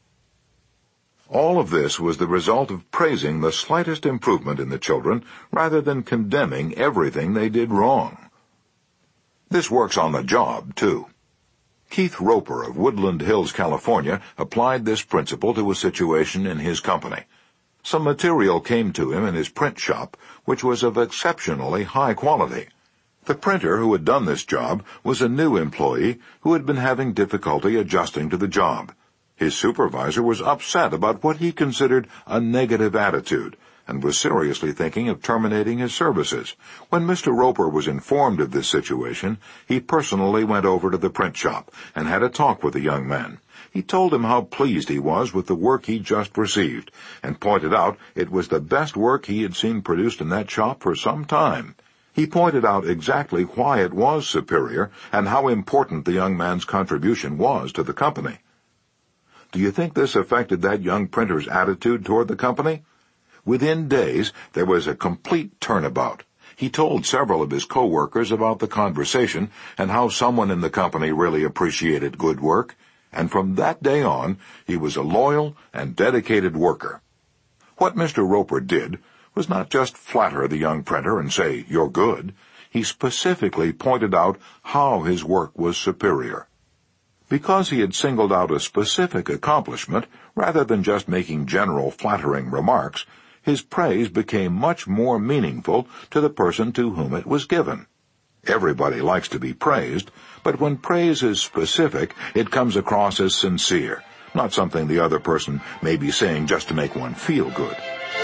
All of this was the result of praising the slightest improvement in the children rather than condemning everything they did wrong. This works on the job, too. Keith Roper of Woodland Hills, California, applied this principle to a situation in his company. Some material came to him in his print shop, which was of exceptionally high quality. The printer who had done this job was a new employee who had been having difficulty adjusting to the job. His supervisor was upset about what he considered a negative attitude, and was seriously thinking of terminating his services. When Mr. Roper was informed of this situation, he personally went over to the print shop and had a talk with the young man. He told him how pleased he was with the work he just received, and pointed out it was the best work he had seen produced in that shop for some time. He pointed out exactly why it was superior, and how important the young man's contribution was to the company. Do you think this affected that young printer's attitude toward the company? Within days, there was a complete turnabout. He told several of his co-workers about the conversation and how someone in the company really appreciated good work, and from that day on, he was a loyal and dedicated worker. What Mr. Roper did was not just flatter the young printer and say, "You're good." He specifically pointed out how his work was superior. Because he had singled out a specific accomplishment, rather than just making general flattering remarks, his praise became much more meaningful to the person to whom it was given. Everybody likes to be praised, but when praise is specific, it comes across as sincere, not something the other person may be saying just to make one feel good.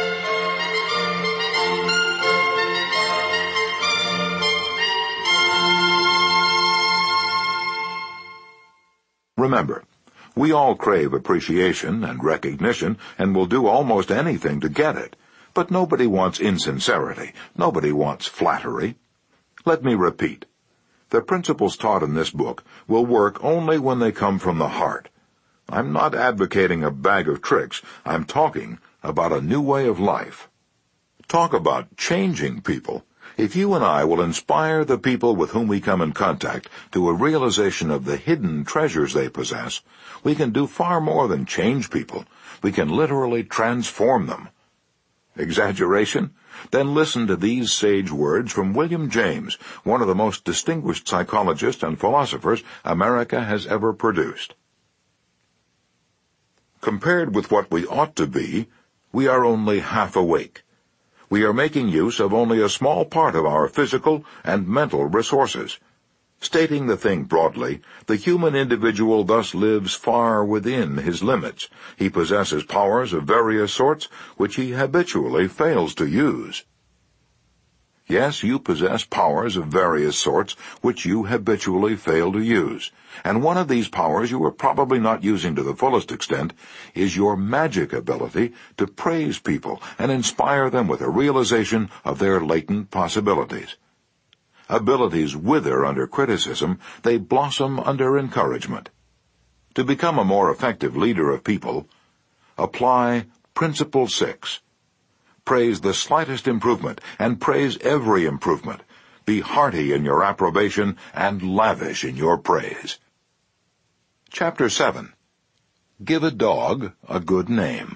Remember, we all crave appreciation and recognition and will do almost anything to get it, but nobody wants insincerity. Nobody wants flattery. Let me repeat. The principles taught in this book will work only when they come from the heart. I'm not advocating a bag of tricks. I'm talking about a new way of life. Talk about changing people. If you and I will inspire the people with whom we come in contact to a realization of the hidden treasures they possess, we can do far more than change people. We can literally transform them. Exaggeration? Then listen to these sage words from William James, one of the most distinguished psychologists and philosophers America has ever produced. Compared with what we ought to be, we are only half awake. We are making use of only a small part of our physical and mental resources. Stating the thing broadly, the human individual thus lives far within his limits. He possesses powers of various sorts which he habitually fails to use. Yes, you possess powers of various sorts which you habitually fail to use, and one of these powers you are probably not using to the fullest extent is your magic ability to praise people and inspire them with a realization of their latent possibilities. Abilities wither under criticism, they blossom under encouragement. To become a more effective leader of people, apply Principle 6. Praise the slightest improvement, and praise every improvement. Be hearty in your approbation, and lavish in your praise. Chapter 7. Give a dog a good name.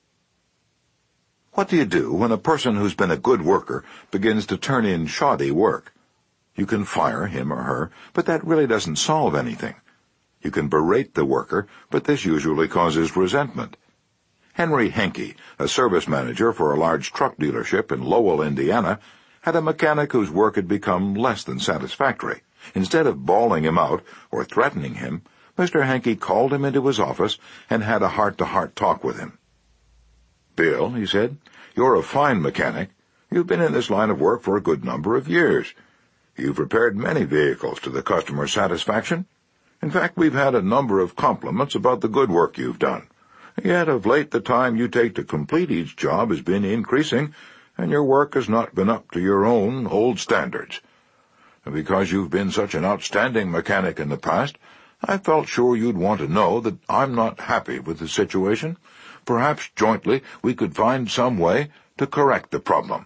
What do you do when a person who's been a good worker begins to turn in shoddy work? You can fire him or her, but that really doesn't solve anything. You can berate the worker, but this usually causes resentment. Henry Henke, a service manager for a large truck dealership in Lowell, Indiana, had a mechanic whose work had become less than satisfactory. Instead of bawling him out or threatening him, Mr. Henke called him into his office and had a heart-to-heart talk with him. "Bill," he said, "you're a fine mechanic. You've been in this line of work for a good number of years. You've repaired many vehicles to the customer's satisfaction. In fact, we've had a number of compliments about the good work you've done. Yet of late the time you take to complete each job has been increasing, and your work has not been up to your own old standards. And because you've been such an outstanding mechanic in the past, I felt sure you'd want to know that I'm not happy with the situation. Perhaps jointly we could find some way to correct the problem."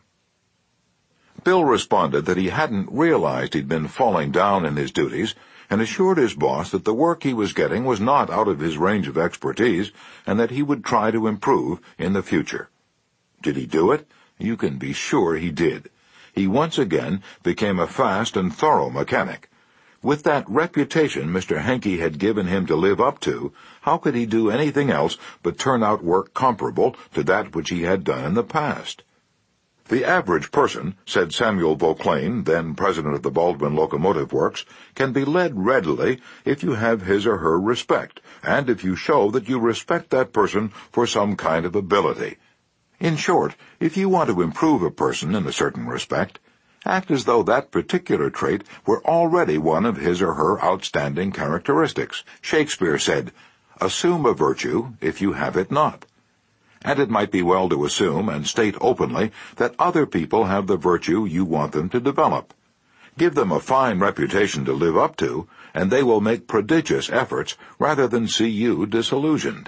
Bill responded that he hadn't realized he'd been falling down in his duties, and assured his boss that the work he was getting was not out of his range of expertise, and that he would try to improve in the future. Did he do it? You can be sure he did. He once again became a fast and thorough mechanic. With that reputation Mr. Henke had given him to live up to, how could he do anything else but turn out work comparable to that which he had done in the past? "The average person," said Samuel Vauclain, then president of the Baldwin Locomotive Works, "can be led readily if you have his or her respect, and if you show that you respect that person for some kind of ability. In short, if you want to improve a person in a certain respect, act as though that particular trait were already one of his or her outstanding characteristics. Shakespeare said, 'Assume a virtue if you have it not.' And it might be well to assume and state openly that other people have the virtue you want them to develop. Give them a fine reputation to live up to, and they will make prodigious efforts rather than see you disillusioned."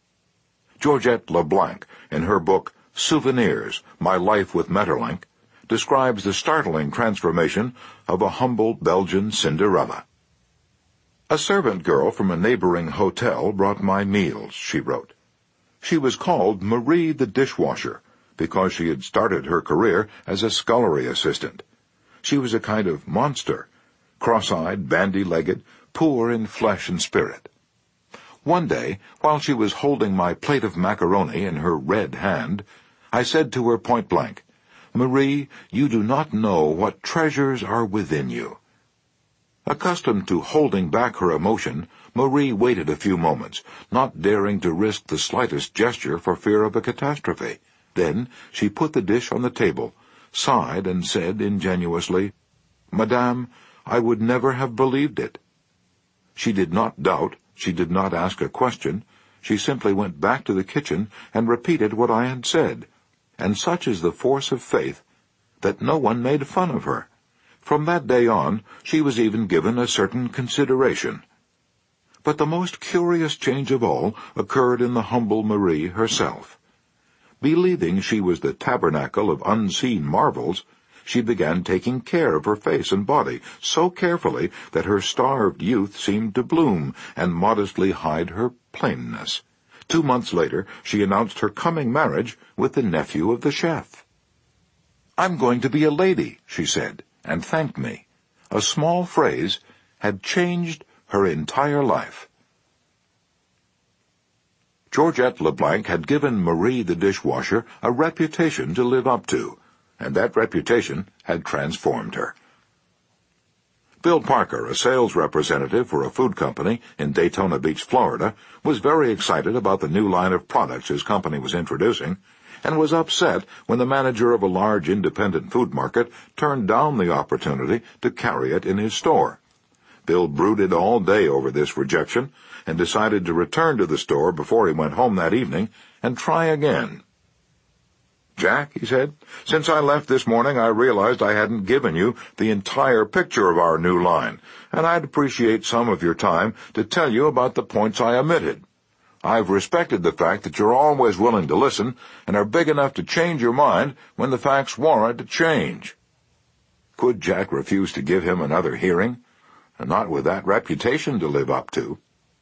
Georgette LeBlanc, in her book Souvenirs, My Life with Maeterlinck, describes the startling transformation of a humble Belgian Cinderella. "A servant girl from a neighboring hotel brought my meals," she wrote. She was called Marie the dishwasher because she had started her career as a scullery assistant. She was a kind of monster, cross-eyed, bandy-legged, poor in flesh and spirit. One day, while she was holding my plate of macaroni in her red hand, I said to her point-blank, "Marie, you do not know what treasures are within you." Accustomed to holding back her emotion, Marie waited a few moments, not daring to risk the slightest gesture for fear of a catastrophe. Then she put the dish on the table, sighed, and said ingenuously, "Madame, I would never have believed it." She did not doubt, she did not ask a question, she simply went back to the kitchen and repeated what I had said. And such is the force of faith that no one made fun of her. From that day on, she was even given a certain consideration. But the most curious change of all occurred in the humble Marie herself. Believing she was the tabernacle of unseen marvels, she began taking care of her face and body so carefully that her starved youth seemed to bloom and modestly hide her plainness. 2 months later, she announced her coming marriage with the nephew of the chef. "I'm going to be a lady," she said, and thanked me. A small phrase had changed her entire life. Georgette LeBlanc had given Marie the dishwasher a reputation to live up to, and that reputation had transformed her. Bill Parker, a sales representative for a food company in Daytona Beach, Florida, was very excited about the new line of products his company was introducing, and was upset when the manager of a large independent food market turned down the opportunity to carry it in his store. Bill brooded all day over this rejection and decided to return to the store before he went home that evening and try again. "Jack," he said, "since I left this morning I realized I hadn't given you the entire picture of our new line, and I'd appreciate some of your time to tell you about the points I omitted. I've respected the fact that you're always willing to listen and are big enough to change your mind when the facts warrant a change." Could Jack refuse to give him another hearing? And not with that reputation to live up to.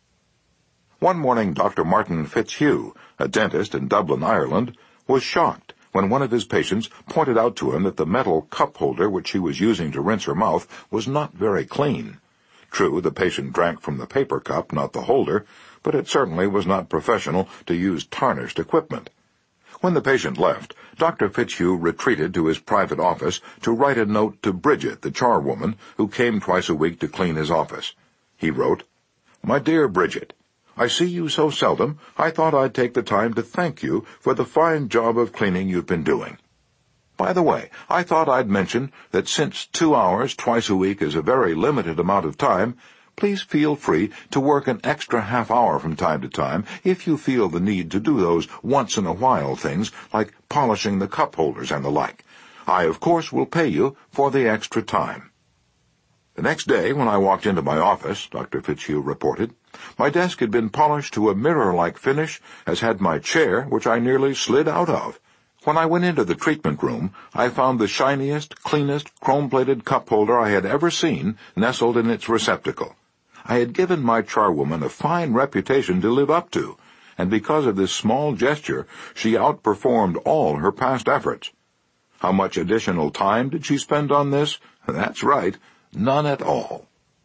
One morning Dr. Martin Fitzhugh, a dentist in Dublin, Ireland, was shocked when one of his patients pointed out to him that the metal cup holder which she was using to rinse her mouth was not very clean. True, the patient drank from the paper cup, not the holder, but it certainly was not professional to use tarnished equipment. When the patient left, Dr. Fitzhugh retreated to his private office to write a note to Bridget, the charwoman, who came twice a week to clean his office. He wrote, "My dear Bridget, I see you so seldom, I thought I'd take the time to thank you for the fine job of cleaning you've been doing. By the way, I thought I'd mention that since 2 hours twice a week is a very limited amount of time, please feel free to work an extra half hour from time to time if you feel the need to do those once-in-a-while things like polishing the cup holders and the like. I, of course, will pay you for the extra time." The next day, when I walked into my office, Dr. Fitzhugh reported, my desk had been polished to a mirror-like finish, as had my chair, which I nearly slid out of. When I went into the treatment room, I found the shiniest, cleanest, chrome-plated cup holder I had ever seen nestled in its receptacle. I had given my charwoman a fine reputation to live up to, and because of this small gesture, she outperformed all her past efforts. How much additional time did she spend on this? That's right, none at all.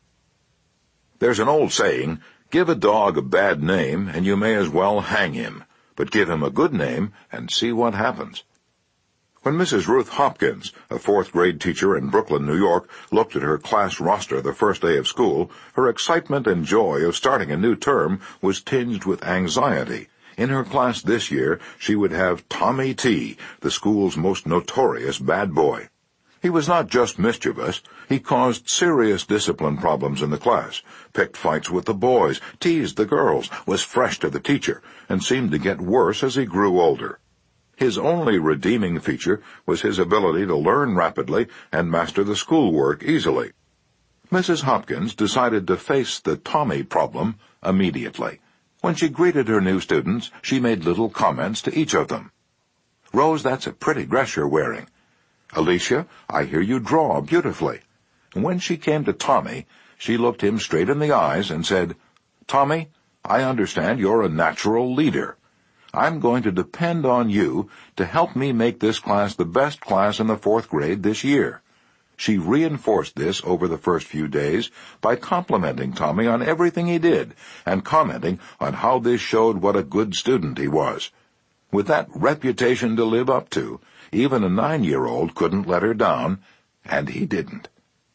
There's an old saying, give a dog a bad name and you may as well hang him, but give him a good name and see what happens. When Mrs. Ruth Hopkins, a fourth-grade teacher in Brooklyn, New York, looked at her class roster the first day of school, her excitement and joy of starting a new term was tinged with anxiety. In her class this year, she would have Tommy T., the school's most notorious bad boy. He was not just mischievous. He caused serious discipline problems in the class, picked fights with the boys, teased the girls, was fresh to the teacher, and seemed to get worse as he grew older. His only redeeming feature was his ability to learn rapidly and master the schoolwork easily. Mrs. Hopkins decided to face the Tommy problem immediately. When she greeted her new students, she made little comments to each of them. "Rose, that's a pretty dress you're wearing." Alicia, I hear you draw beautifully." And when she came to Tommy, she looked him straight in the eyes and said, "Tommy, I understand you're a natural leader. I'm going to depend on you to help me make this class the best class in the 4th grade this year." She reinforced this over the first few days by complimenting Tommy on everything he did and commenting on how this showed what a good student he was. With that reputation to live up to, even a 9-year-old couldn't let her down, and he didn't.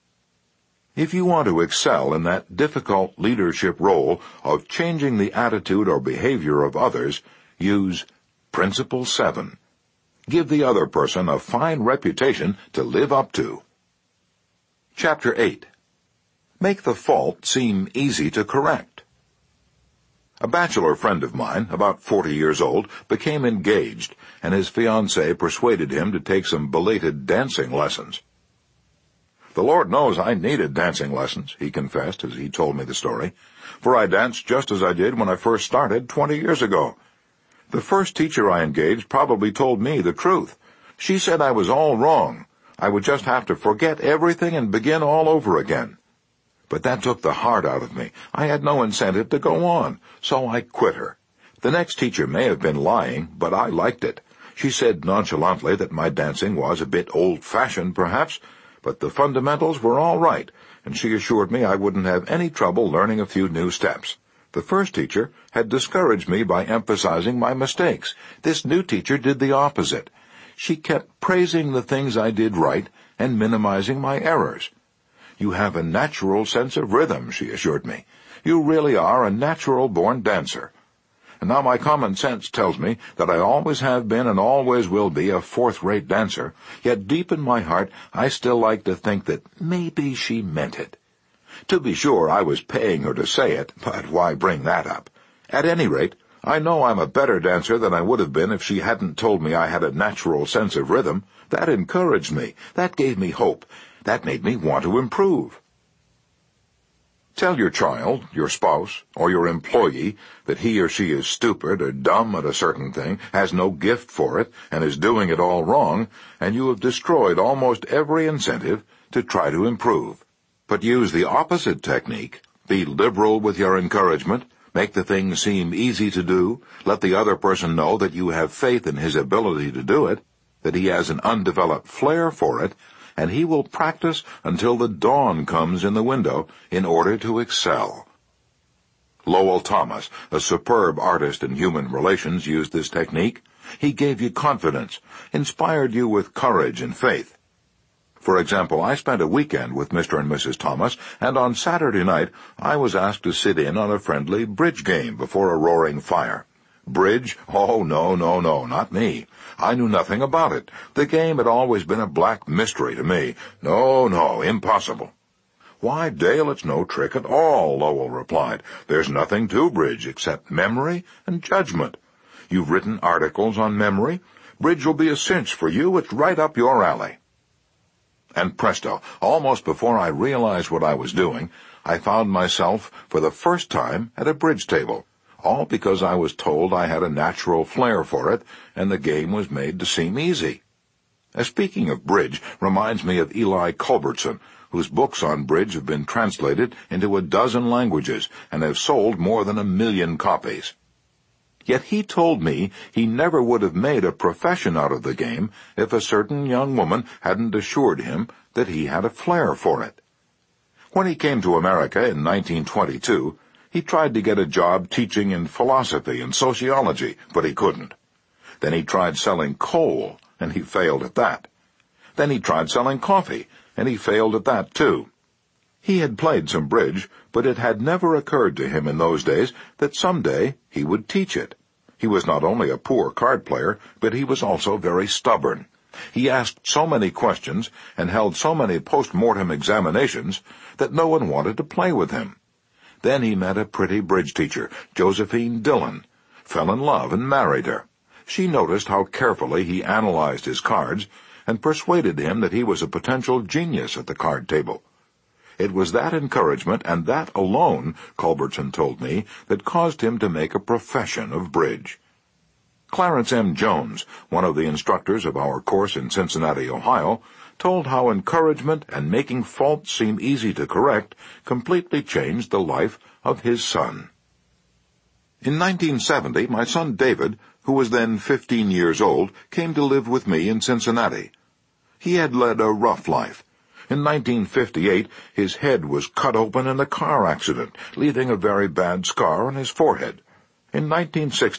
If you want to excel in that difficult leadership role of changing the attitude or behavior of others, use Principle 7. Give the other person a fine reputation to live up to. Chapter 8. Make the fault seem easy to correct. A bachelor friend of mine, about 40 years old, became engaged, and his fiancée persuaded him to take some belated dancing lessons. "The Lord knows I needed dancing lessons," he confessed as he told me the story, "for I danced just as I did when I first started 20 years ago. The first teacher I engaged probably told me the truth. She said I was all wrong. I would just have to forget everything and begin all over again. But that took the heart out of me. I had no incentive to go on, so I quit her. The next teacher may have been lying, but I liked it. She said nonchalantly that my dancing was a bit old-fashioned, perhaps, but the fundamentals were all right, and she assured me I wouldn't have any trouble learning a few new steps. The first teacher had discouraged me by emphasizing my mistakes. This new teacher did the opposite. She kept praising the things I did right and minimizing my errors. "You have a natural sense of rhythm," she assured me. "You really are a natural-born dancer." And now my common sense tells me that I always have been and always will be a 4th-rate dancer, yet deep in my heart I still like to think that maybe she meant it. To be sure, I was paying her to say it, but why bring that up? At any rate, I know I'm a better dancer than I would have been if she hadn't told me I had a natural sense of rhythm. That encouraged me. That gave me hope. That made me want to improve. Tell your child, your spouse, or your employee that he or she is stupid or dumb at a certain thing, has no gift for it, and is doing it all wrong, and you have destroyed almost every incentive to try to improve. But use the opposite technique. Be liberal with your encouragement. Make the thing seem easy to do. Let the other person know that you have faith in his ability to do it, that he has an undeveloped flair for it, and he will practice until the dawn comes in the window in order to excel. Lowell Thomas, a superb artist in human relations, used this technique. He gave you confidence, inspired you with courage and faith. For example, I spent a weekend with Mr. and Mrs. Thomas, and on Saturday night I was asked to sit in on a friendly bridge game before a roaring fire. Bridge? Oh, no, not me. I knew nothing about it. The game had always been a black mystery to me. No, impossible. "Why, Dale, it's no trick at all," Lowell replied. "There's nothing to bridge except memory and judgment. You've written articles on memory. Bridge will be a cinch for you. It's right up your alley." And presto, almost before I realized what I was doing, I found myself for the first time at a bridge table, all because I was told I had a natural flair for it, and the game was made to seem easy. Speaking of bridge reminds me of Eli Culbertson, whose books on bridge have been translated into a dozen languages and have sold more than 1 million copies. Yet he told me he never would have made a profession out of the game if a certain young woman hadn't assured him that he had a flair for it. When he came to America in 1922, he tried to get a job teaching in philosophy and sociology, but he couldn't. Then he tried selling coal, and he failed at that. Then he tried selling coffee, and he failed at that too. He had played some bridge, but it had never occurred to him in those days that someday he would teach it. He was not only a poor card player, but he was also very stubborn. He asked so many questions and held so many post-mortem examinations that no one wanted to play with him. Then he met a pretty bridge teacher, Josephine Dillon, fell in love and married her. She noticed how carefully he analyzed his cards and persuaded him that he was a potential genius at the card table. It was that encouragement, and that alone, Culbertson told me, that caused him to make a profession of bridge. Clarence M. Jones, one of the instructors of our course in Cincinnati, Ohio, told how encouragement and making faults seem easy to correct completely changed the life of his son. In 1970, my son David, who was then 15 years old, came to live with me in Cincinnati. He had led a rough life. In 1958, his head was cut open in a car accident, leaving a very bad scar on his forehead. In 1960,